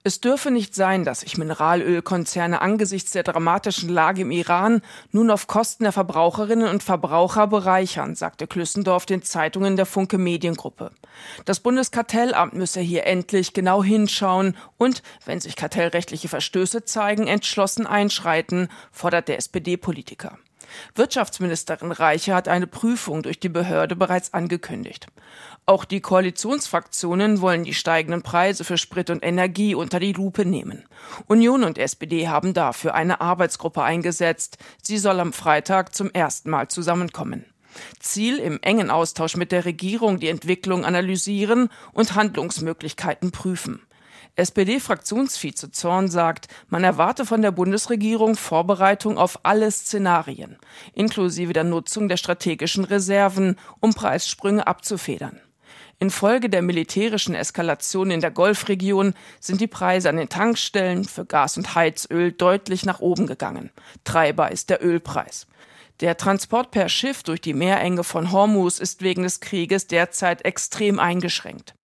Es dürfe nicht sein, dass sich Mineralölkonzerne angesichts der dramatischen Lage im Iran nun auf Kosten der Verbraucherinnen und Verbraucher bereichern, sagte Klüssendorf den Zeitungen der Funke Mediengruppe. Das Bundeskartellamt müsse hier endlich genau hinschauen und, wenn sich kartellrechtliche Verstöße zeigen, entschlossen einschreiten, fordert der SPD-Politiker. Wirtschaftsministerin Reiche hat eine Prüfung durch die Behörde bereits angekündigt. Auch die Koalitionsfraktionen wollen die steigenden Preise für Sprit und Energie unter die Lupe nehmen. Union und SPD haben dafür eine Arbeitsgruppe eingesetzt. Sie soll am Freitag zum ersten Mal zusammenkommen. Ziel: im engen Austausch mit der Regierung die Entwicklung analysieren und Handlungsmöglichkeiten prüfen. SPD-Fraktionsvize Zorn sagt, man erwarte von der Bundesregierung Vorbereitung auf alle Szenarien, inklusive der Nutzung der strategischen Reserven, um Preissprünge abzufedern. Infolge der militärischen Eskalation in der Golfregion sind die Preise an den Tankstellen für Gas und Heizöl deutlich nach oben gegangen. Treiber ist der Ölpreis. Der Transport per Schiff durch die Meerenge von Hormuz ist wegen des Krieges derzeit extrem eingeschränkt.